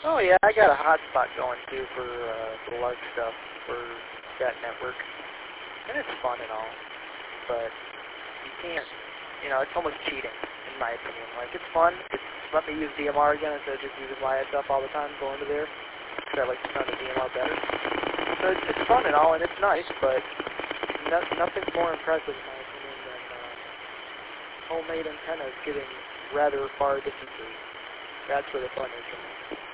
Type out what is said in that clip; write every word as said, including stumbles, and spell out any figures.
Oh yeah, I got a hotspot going too for uh, the large stuff for that network, and it's fun and all, but you can't, you know, it's almost cheating in my opinion. Like it's fun, it's let me use D M R again instead of just using Y S F all the time going to there, because I like the sound of D M R better. So it's, it's fun and all, and it's nice, but no, nothing's more impressive in my opinion than uh, homemade antennas getting rather far distances. That's where the fun is for me.